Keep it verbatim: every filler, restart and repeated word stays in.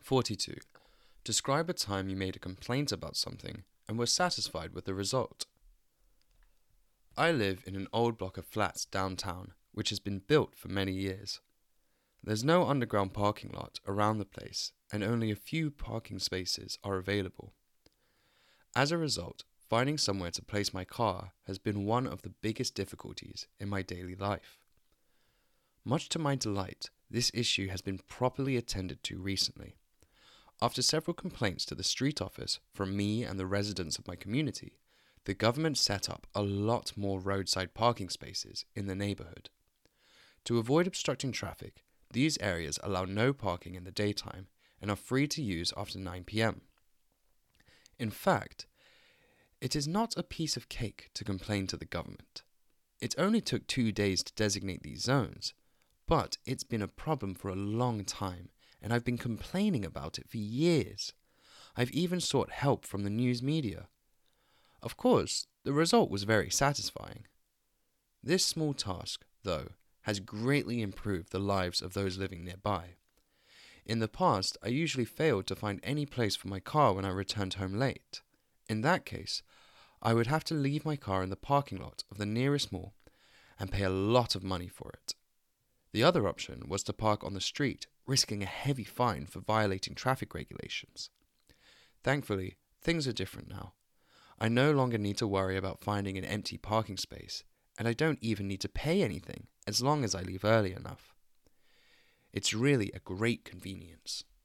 forty-two. Describe a time you made a complaint about something and were satisfied with the result. I live in an old block of flats downtown, which has been built for many years. There's no underground parking lot around the place, and only a few parking spaces are available. As a result, finding somewhere to place my car has been one of the biggest difficulties in my daily life. Much to my delight, this issue has been properly attended to recently. After several complaints to the street office from me and the residents of my community, the government set up a lot more roadside parking spaces in the neighborhood. To avoid obstructing traffic, these areas allow no parking in the daytime and are free to use after nine p.m. In fact, it is not a piece of cake to complain to the government. It only took two days to designate these zones, but it's been a problem for a long time, and I've been complaining about it for years. I've even sought help from the news media. Of course, the result was very satisfying. This small task, though, has greatly improved the lives of those living nearby. In the past, I usually failed to find any place for my car when I returned home late. In that case, I would have to leave my car in the parking lot of the nearest mall and pay a lot of money for it. The other option was to park on the street, risking a heavy fine for violating traffic regulations. Thankfully, things are different now. I no longer need to worry about finding an empty parking space, and I don't even need to pay anything as long as I leave early enough. It's really a great convenience.